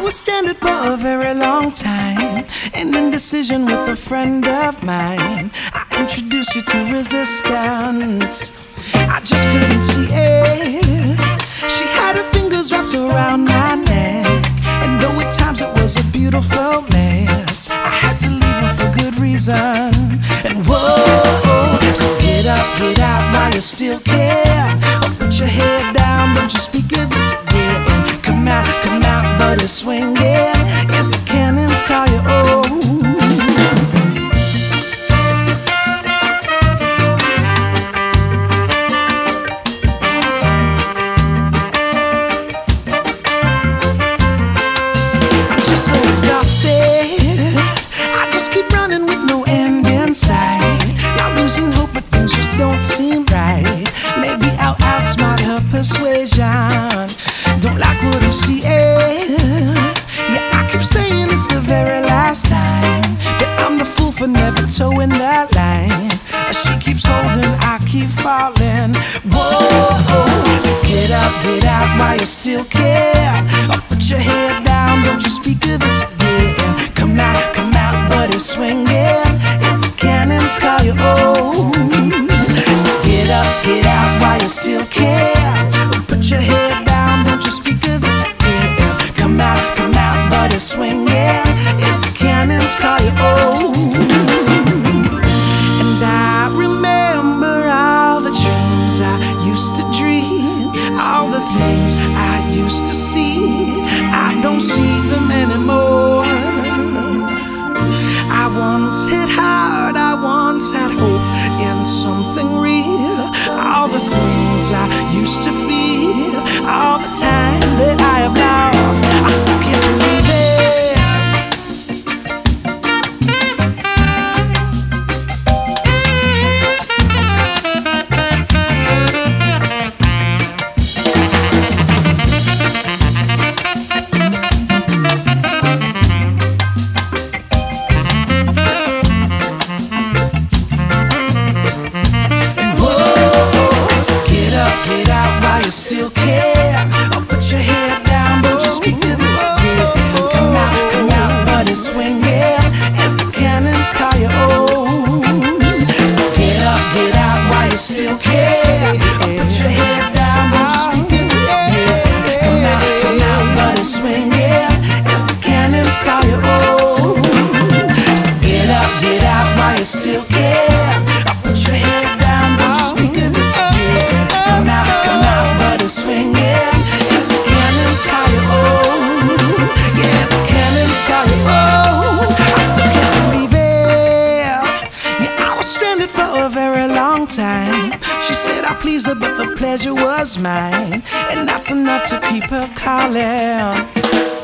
was stranded for a very long time, in indecision with a friend of mine. I introduced you to resistance. I just couldn't see it. She had her fingers wrapped around my neck, and though at times it was a beautiful mess, I had to leave her for good reason. And whoa, so get out while you still can. Or put your head down, don't you speak of this again. Come out, but it's swinging. It's the cannons call you, oh. Don't seem right. Maybe I'll outsmart her persuasion. Don't like what I'm seeing. Yeah, I keep saying it's the very last time, but I'm the fool for never towing that line. She keeps holding, I keep falling. Whoa, so get out while you still can. Or put your head down, don't you speak of this again. Come out, but it's swinging. It's the cannons call you, oh. So get out while you still can. Put your head down, don't you speak of this again. Come out, but it's swinging. It's the cannons call you, oh. And I remember all the dreams I used to dream, all the things I used to see. I don't see them anymore. I once hit hard, I once had hope in something real. All the things I used to feel, all the time that I have lost, I still can't believe it. You still care. Oh, put your head down, don't you speak to this again. Come out, but it's swinging. As the cannons call you, oh. So get out while you still care. Oh, put your head down, don't you speak to this again. Come out, but it's swinging. As the cannons call you, oh. So get out while you still care. Oh, put your head down, don't you speak to this again. Come out, but it's swinging. It's the cannons call you, oh. Yeah, the cannons call you, oh. I still can't believe it. Yeah, I was stranded for a very long time. She said I pleased her, but the pleasure was mine, and that's enough to keep her calling.